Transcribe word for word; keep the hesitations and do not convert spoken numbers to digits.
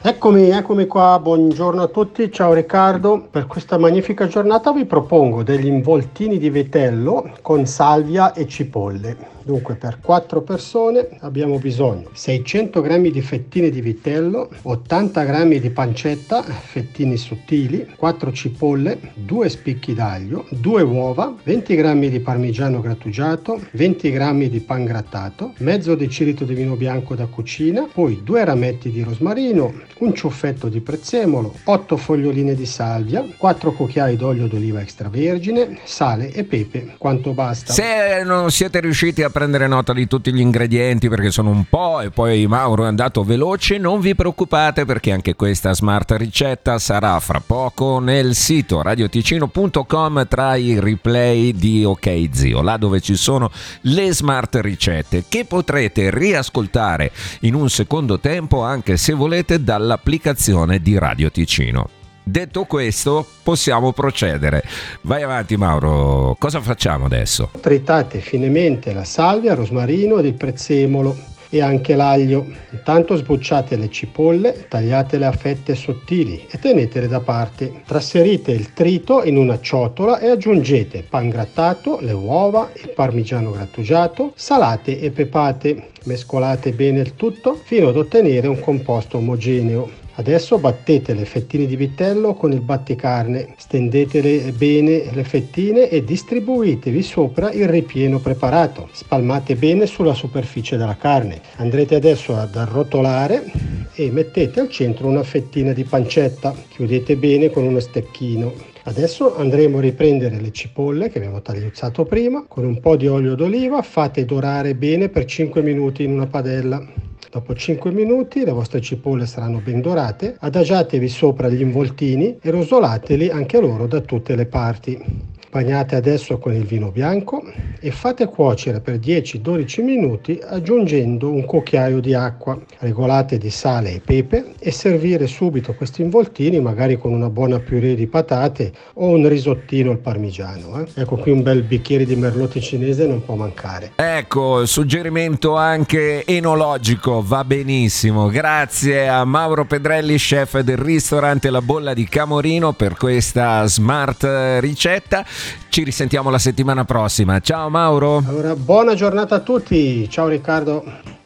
Eccomi, eccomi qua, buongiorno a tutti, ciao Riccardo. Per questa magnifica giornata vi propongo degli involtini di vitello con salvia e cipolle. Dunque, per quattro persone abbiamo bisogno seicento grammi di fettine di vitello, ottanta grammi di pancetta, fettini sottili, quattro cipolle, due spicchi d'aglio, due uova, venti grammi di parmigiano grattugiato, venti grammi di pan grattato, mezzo decilitro di vino bianco da cucina, poi due rametti di rosmarino, un ciuffetto di prezzemolo, otto foglioline di salvia, quattro cucchiai d'olio d'oliva extravergine, sale e pepe, quanto basta. Se non siete riusciti a prendere nota di tutti gli ingredienti perché sono un po' e poi Mauro è andato veloce, non vi preoccupate perché anche questa smart ricetta sarà fra poco nel sito radioticino punto com tra i replay di Ok Zio, là dove ci sono le smart ricette che potrete riascoltare in un secondo tempo anche se volete dall'applicazione di Radio Ticino. Detto questo, possiamo procedere. Vai avanti Mauro, cosa facciamo adesso? Tritate finemente la salvia, il rosmarino ed il prezzemolo e anche l'aglio. Intanto sbucciate le cipolle, tagliatele a fette sottili e tenetele da parte. Trasferite il trito in una ciotola e aggiungete pan grattato, le uova, il parmigiano grattugiato, salate e pepate. Mescolate bene il tutto fino ad ottenere un composto omogeneo. Adesso battete le fettine di vitello con il batticarne, stendetele bene le fettine e distribuitevi sopra il ripieno preparato. Spalmate bene sulla superficie della carne. Andrete adesso ad arrotolare e mettete al centro una fettina di pancetta. Chiudete bene con uno stecchino. Adesso andremo a riprendere le cipolle che abbiamo tagliuzzato prima. Con un po' di olio d'oliva fate dorare bene per cinque minuti in una padella. Dopo cinque minuti le vostre cipolle saranno ben dorate, adagiatevi sopra gli involtini e rosolateli anche loro da tutte le parti. Bagnate adesso con il vino bianco e fate cuocere per dieci dodici minuti aggiungendo un cucchiaio di acqua. Regolate di sale e pepe e servire subito questi involtini magari con una buona purée di patate o un risottino al parmigiano. Eh? Ecco qui un bel bicchiere di merlot cinese non può mancare. Ecco, suggerimento anche enologico, va benissimo. Grazie a Mauro Pedrelli, chef del ristorante La Bolla di Camorino, per questa smart ricetta. Ci risentiamo la settimana prossima. Ciao Mauro. Allora, buona giornata a tutti. Ciao Riccardo.